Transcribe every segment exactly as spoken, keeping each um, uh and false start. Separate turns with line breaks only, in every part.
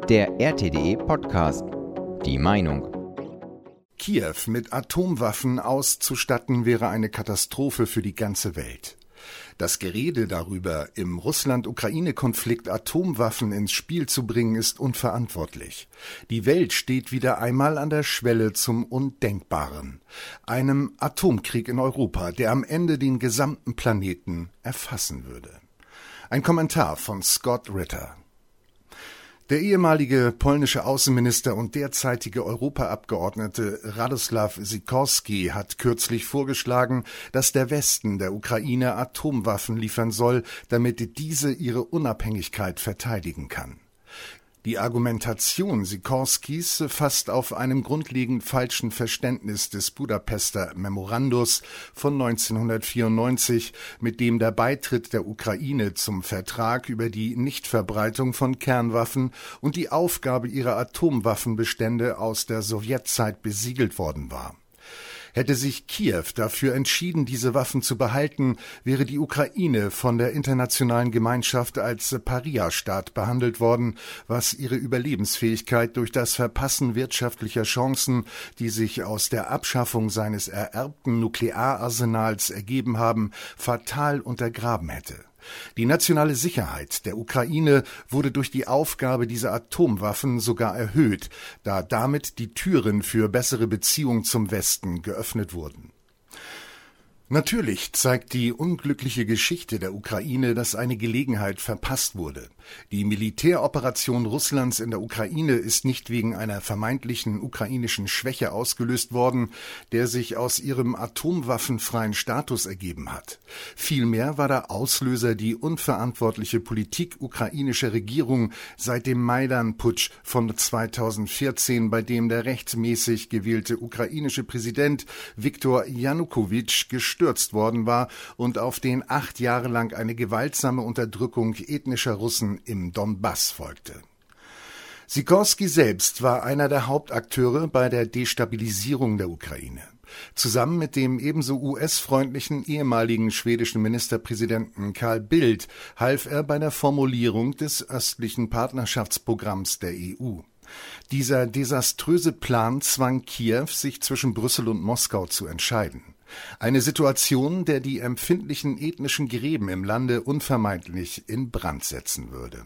Der R T D E-Podcast. Die Meinung.
Kiew mit Atomwaffen auszustatten wäre eine Katastrophe für die ganze Welt. Das Gerede darüber, im Russland-Ukraine-Konflikt Atomwaffen ins Spiel zu bringen, ist unverantwortlich. Die Welt steht wieder einmal an der Schwelle zum Undenkbaren. Einem Atomkrieg in Europa, der am Ende den gesamten Planeten erfassen würde. Ein Kommentar von Scott Ritter. Der ehemalige polnische Außenminister und derzeitige Europaabgeordnete Radosław Sikorski hat kürzlich vorgeschlagen, dass der Westen der Ukraine Atomwaffen liefern soll, damit diese ihre Unabhängigkeit verteidigen kann. Die Argumentation Sikorskis fasst auf einem grundlegend falschen Verständnis des Budapester Memorandums von neunzehnhundertvierundneunzig, mit dem der Beitritt der Ukraine zum Vertrag über die Nichtverbreitung von Kernwaffen und die Aufgabe ihrer Atomwaffenbestände aus der Sowjetzeit besiegelt worden war. Hätte sich Kiew dafür entschieden, diese Waffen zu behalten, wäre die Ukraine von der internationalen Gemeinschaft als Paria-Staat behandelt worden, was ihre Überlebensfähigkeit durch das Verpassen wirtschaftlicher Chancen, die sich aus der Abschaffung seines ererbten Nukleararsenals ergeben haben, fatal untergraben hätte. Die nationale Sicherheit der Ukraine wurde durch die Aufgabe dieser Atomwaffen sogar erhöht, da damit die Türen für bessere Beziehungen zum Westen geöffnet wurden. Natürlich zeigt die unglückliche Geschichte der Ukraine, dass eine Gelegenheit verpasst wurde. Die Militäroperation Russlands in der Ukraine ist nicht wegen einer vermeintlichen ukrainischen Schwäche ausgelöst worden, der sich aus ihrem atomwaffenfreien Status ergeben hat. Vielmehr war der Auslöser die unverantwortliche Politik ukrainischer Regierung seit dem Maidan-Putsch von zweitausendvierzehn, bei dem der rechtmäßig gewählte ukrainische Präsident Viktor Janukowitsch gestürzt worden war und auf den acht Jahre lang eine gewaltsame Unterdrückung ethnischer Russen im Donbass folgte. Sikorski selbst war einer der Hauptakteure bei der Destabilisierung der Ukraine. Zusammen mit dem ebenso U S-freundlichen ehemaligen schwedischen Ministerpräsidenten Carl Bildt half er bei der Formulierung des östlichen Partnerschaftsprogramms der E U. Dieser desaströse Plan zwang Kiew, sich zwischen Brüssel und Moskau zu entscheiden. Eine Situation, der die empfindlichen ethnischen Gräben im Lande unvermeidlich in Brand setzen würde.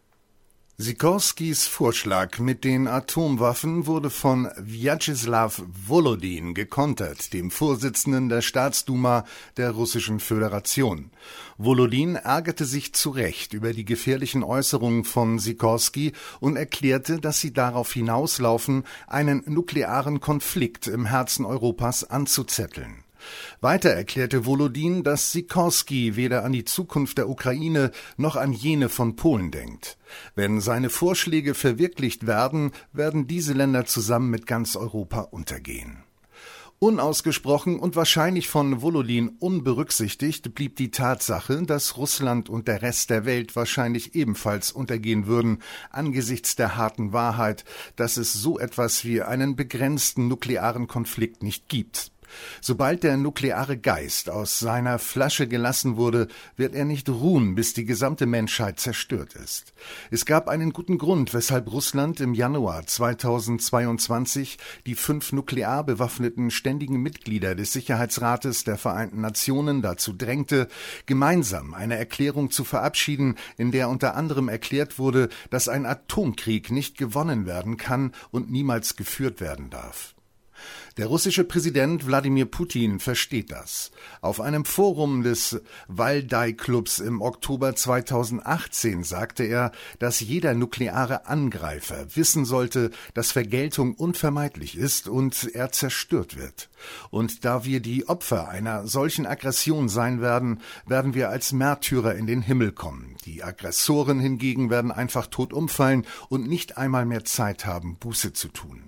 Sikorskis Vorschlag mit den Atomwaffen wurde von Wjatscheslaw Volodin gekontert, dem Vorsitzenden der Staatsduma der Russischen Föderation. Volodin ärgerte sich zu Recht über die gefährlichen Äußerungen von Sikorski und erklärte, dass sie darauf hinauslaufen, einen nuklearen Konflikt im Herzen Europas anzuzetteln. Weiter erklärte Volodin, dass Sikorski weder an die Zukunft der Ukraine noch an jene von Polen denkt. Wenn seine Vorschläge verwirklicht werden, werden diese Länder zusammen mit ganz Europa untergehen. Unausgesprochen und wahrscheinlich von Volodin unberücksichtigt blieb die Tatsache, dass Russland und der Rest der Welt wahrscheinlich ebenfalls untergehen würden, angesichts der harten Wahrheit, dass es so etwas wie einen begrenzten nuklearen Konflikt nicht gibt. Sobald der nukleare Geist aus seiner Flasche gelassen wurde, wird er nicht ruhen, bis die gesamte Menschheit zerstört ist. Es gab einen guten Grund, weshalb Russland im Januar zweitausendzweiundzwanzig die fünf nuklear bewaffneten ständigen Mitglieder des Sicherheitsrates der Vereinten Nationen dazu drängte, gemeinsam eine Erklärung zu verabschieden, in der unter anderem erklärt wurde, dass ein Atomkrieg nicht gewonnen werden kann und niemals geführt werden darf. Der russische Präsident Wladimir Putin versteht das. Auf einem Forum des Valdai-Clubs im Oktober zweitausendachtzehn sagte er, dass jeder nukleare Angreifer wissen sollte, dass Vergeltung unvermeidlich ist und er zerstört wird. Und da wir die Opfer einer solchen Aggression sein werden, werden wir als Märtyrer in den Himmel kommen. Die Aggressoren hingegen werden einfach tot umfallen und nicht einmal mehr Zeit haben, Buße zu tun.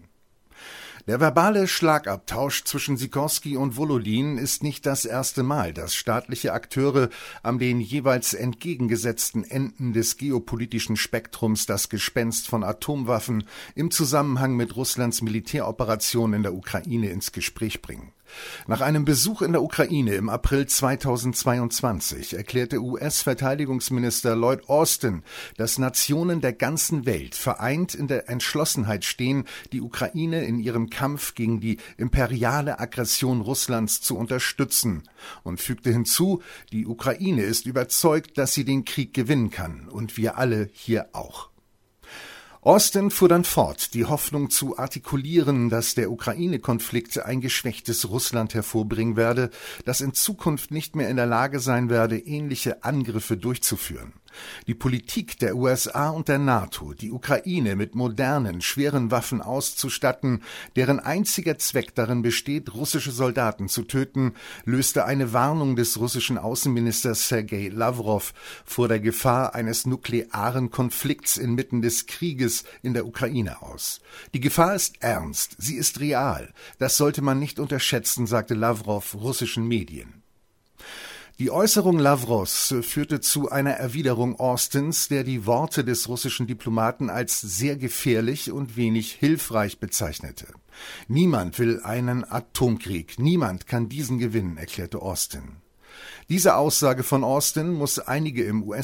Der verbale Schlagabtausch zwischen Sikorski und Volodin ist nicht das erste Mal, dass staatliche Akteure an den jeweils entgegengesetzten Enden des geopolitischen Spektrums das Gespenst von Atomwaffen im Zusammenhang mit Russlands Militäroperation in der Ukraine ins Gespräch bringen. Nach einem Besuch in der Ukraine im April zweitausendzweiundzwanzig erklärte U S-Verteidigungsminister Lloyd Austin, dass Nationen der ganzen Welt vereint in der Entschlossenheit stehen, die Ukraine in ihrem Kampf gegen die imperiale Aggression Russlands zu unterstützen, und fügte hinzu, die Ukraine ist überzeugt, dass sie den Krieg gewinnen kann, und wir alle hier auch. Austin fuhr dann fort, die Hoffnung zu artikulieren, dass der Ukraine-Konflikt ein geschwächtes Russland hervorbringen werde, das in Zukunft nicht mehr in der Lage sein werde, ähnliche Angriffe durchzuführen. Die Politik der U S A und der NATO, die Ukraine mit modernen, schweren Waffen auszustatten, deren einziger Zweck darin besteht, russische Soldaten zu töten, löste eine Warnung des russischen Außenministers Sergei Lavrov vor der Gefahr eines nuklearen Konflikts inmitten des Krieges in der Ukraine aus. Die Gefahr ist ernst, sie ist real. Das sollte man nicht unterschätzen, sagte Lavrov russischen Medien. Die Äußerung Lavrovs führte zu einer Erwiderung Austins, der die Worte des russischen Diplomaten als sehr gefährlich und wenig hilfreich bezeichnete. Niemand will einen Atomkrieg, niemand kann diesen gewinnen, erklärte Austin. Diese Aussage von Austin muss einige im U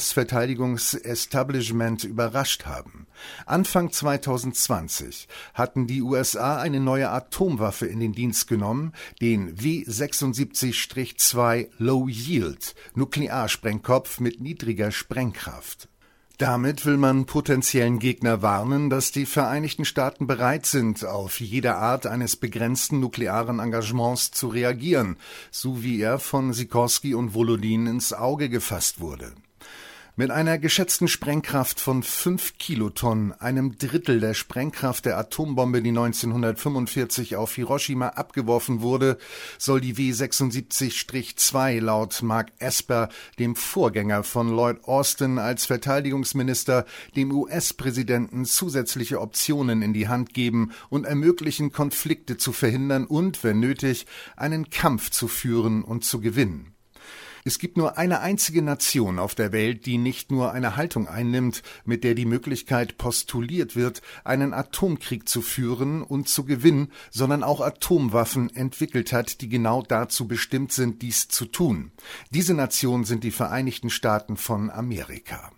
S-Verteidigungsestablishment überrascht haben. Anfang zweitausendzwanzig hatten die U S A eine neue Atomwaffe in den Dienst genommen, den W sechsundsiebzig zwei Low Yield, Nuklearsprengkopf mit niedriger Sprengkraft. Damit will man potenziellen Gegner warnen, dass die Vereinigten Staaten bereit sind, auf jede Art eines begrenzten nuklearen Engagements zu reagieren, so wie er von Sikorski und Volodin ins Auge gefasst wurde. Mit einer geschätzten Sprengkraft von fünf Kilotonnen, einem Drittel der Sprengkraft der Atombombe, die neunzehnhundertfünfundvierzig auf Hiroshima abgeworfen wurde, soll die W sechsundsiebzig zwei laut Mark Esper, dem Vorgänger von Lloyd Austin als Verteidigungsminister, dem U S-Präsidenten zusätzliche Optionen in die Hand geben und ermöglichen, Konflikte zu verhindern und, wenn nötig, einen Kampf zu führen und zu gewinnen. Es gibt nur eine einzige Nation auf der Welt, die nicht nur eine Haltung einnimmt, mit der die Möglichkeit postuliert wird, einen Atomkrieg zu führen und zu gewinnen, sondern auch Atomwaffen entwickelt hat, die genau dazu bestimmt sind, dies zu tun. Diese Nation sind die Vereinigten Staaten von Amerika.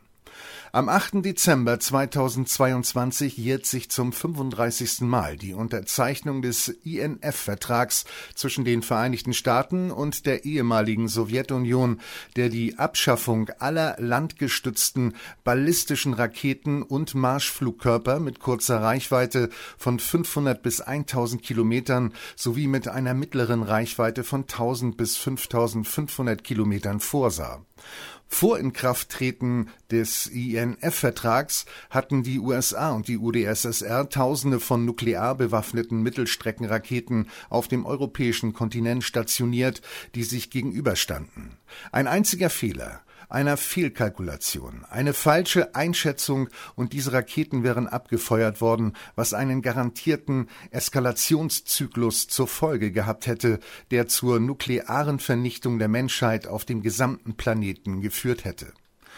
Am achten Dezember zweitausendzweiundzwanzig jährt sich zum fünfunddreißigsten Mal die Unterzeichnung des I N F-Vertrags zwischen den Vereinigten Staaten und der ehemaligen Sowjetunion, der die Abschaffung aller landgestützten ballistischen Raketen und Marschflugkörper mit kurzer Reichweite von fünfhundert bis tausend Kilometern sowie mit einer mittleren Reichweite von tausend bis fünftausendfünfhundert Kilometern vorsah. Vor Inkrafttreten des I N F-Vertrags hatten die U S A und die U d S S R Tausende von nuklear bewaffneten Mittelstreckenraketen auf dem europäischen Kontinent stationiert, die sich gegenüberstanden. Ein einziger Fehler, einer Fehlkalkulation, eine falsche Einschätzung und diese Raketen wären abgefeuert worden, was einen garantierten Eskalationszyklus zur Folge gehabt hätte, der zur nuklearen Vernichtung der Menschheit auf dem gesamten Planeten geführt hätte.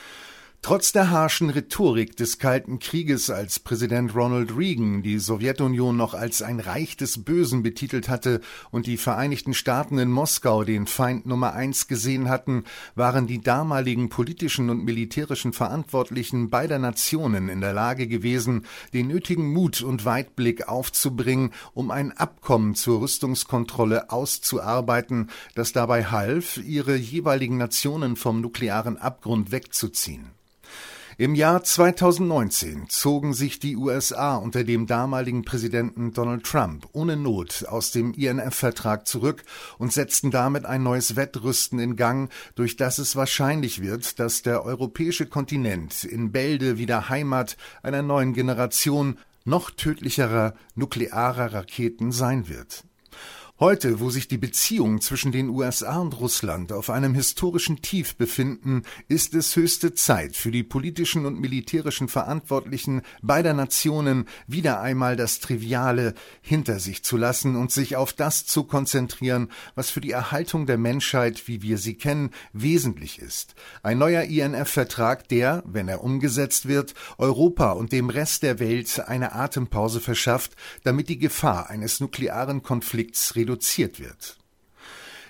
Trotz der harschen Rhetorik des Kalten Krieges, als Präsident Ronald Reagan die Sowjetunion noch als ein Reich des Bösen betitelt hatte und die Vereinigten Staaten in Moskau den Feind Nummer eins gesehen hatten, waren die damaligen politischen und militärischen Verantwortlichen beider Nationen in der Lage gewesen, den nötigen Mut und Weitblick aufzubringen, um ein Abkommen zur Rüstungskontrolle auszuarbeiten, das dabei half, ihre jeweiligen Nationen vom nuklearen Abgrund wegzuziehen. Im Jahr zweitausendneunzehn zogen sich die U S A unter dem damaligen Präsidenten Donald Trump ohne Not aus dem I N F-Vertrag zurück und setzten damit ein neues Wettrüsten in Gang, durch das es wahrscheinlich wird, dass der europäische Kontinent in Bälde wieder Heimat einer neuen Generation noch tödlicherer nuklearer Raketen sein wird. Heute, wo sich die Beziehungen zwischen den U S A und Russland auf einem historischen Tief befinden, ist es höchste Zeit für die politischen und militärischen Verantwortlichen beider Nationen, wieder einmal das Triviale hinter sich zu lassen und sich auf das zu konzentrieren, was für die Erhaltung der Menschheit, wie wir sie kennen, wesentlich ist. Ein neuer I N F-Vertrag, der, wenn er umgesetzt wird, Europa und dem Rest der Welt eine Atempause verschafft, damit die Gefahr eines nuklearen Konflikts reduziert reduziert wird.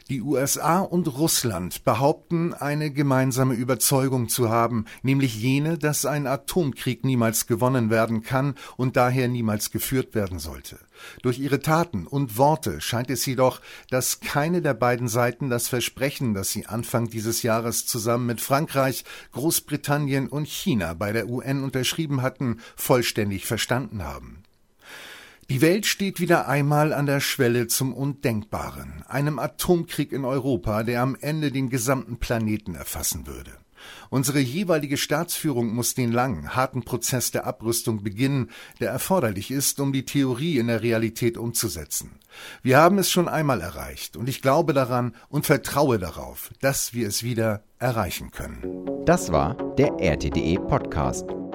Die U S A und Russland behaupten, eine gemeinsame Überzeugung zu haben, nämlich jene, dass ein Atomkrieg niemals gewonnen werden kann und daher niemals geführt werden sollte. Durch ihre Taten und Worte scheint es jedoch, dass keine der beiden Seiten das Versprechen, das sie Anfang dieses Jahres zusammen mit Frankreich, Großbritannien und China bei der U N unterschrieben hatten, vollständig verstanden haben. Die Welt steht wieder einmal an der Schwelle zum Undenkbaren, einem Atomkrieg in Europa, der am Ende den gesamten Planeten erfassen würde. Unsere jeweilige Staatsführung muss den langen, harten Prozess der Abrüstung beginnen, der erforderlich ist, um die Theorie in der Realität umzusetzen. Wir haben es schon einmal erreicht und ich glaube daran und vertraue darauf, dass wir es wieder erreichen können.
Das war der R T D E Podcast.